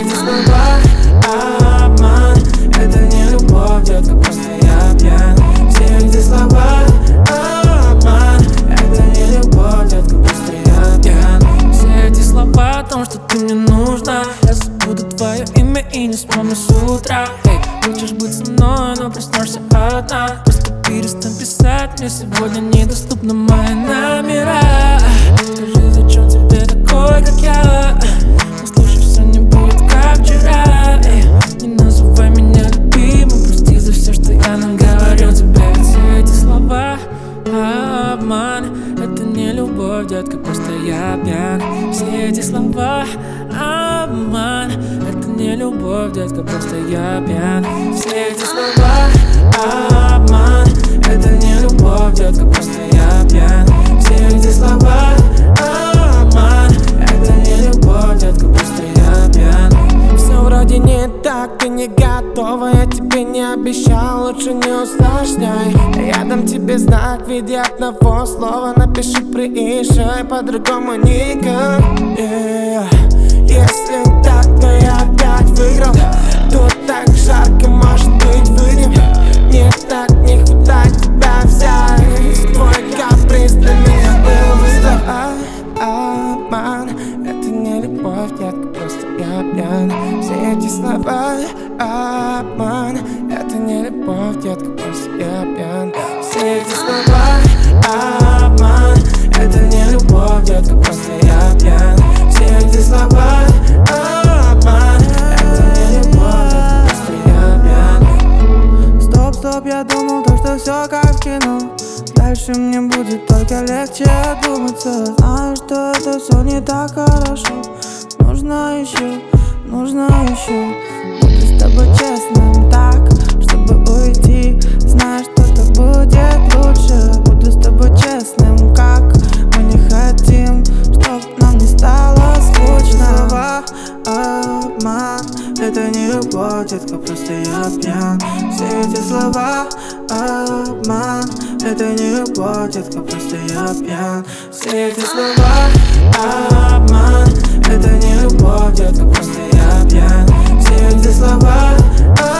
эти слова обман. Это не любовь, детка, просто я пьян. Все эти слова обман. Это не любовь, детка, просто я пьян. Все эти слова о том, что ты мне нужна. Я забуду твое имя и не вспомню с утра. Хочешь быть со мной, но проснешься одна. Просто перестань писать, мне сегодня недоступны мои номера. Скажи, зачем тебе такой, как я? Послушай, все не будет как вчера. Не называй меня любимым, прости за все, что я наговорил тебе. Ведь все эти слова обман. Это не любовь, детка, просто я пьян. Все эти слова обман. Это не любовь, детка, просто я пьян. Все эти слова обман. Это не любовь, детка, просто я пьян. Все эти слова обман. Это не любовь, детка, просто я пьян. Все вроде не так, ты не готова. Я тебе не обещал, лучше не усложняй. Я дам тебе знак в виде одного слова. Напиши, приезжай, по-другому никак. Если так, то я опять выиграл. Тут так жарко, может быть, выйдем. Мне так не хватает тебя взять. Твой каприз для меня был вызов. Обман, это не любовь, детка, просто я пьян. Все эти слова обман. Это не любовь, детка, просто я пьян. Все эти слова обман. Это не любовь, детка, просто я пьян. Все эти слова обман. Это не любовь, детка, просто я пьян. Стоп, я думал, то, что все как в кино. Дальше мне будет только легче одуматься. Знаю, что это все не так хорошо. Нужно еще буду с тобой честным так, чтобы уйти. Знаю, что так будет лучше. Буду с тобой честным, как мы не хотим, чтоб нам не стало скучно. Слова обман. Это не любовь, детка, просто я пьян. Все эти слова обман. Это не любовь, детка, просто я пьян. Все эти слова обман. Это не любовь, детка, просто я пьян. Все эти слова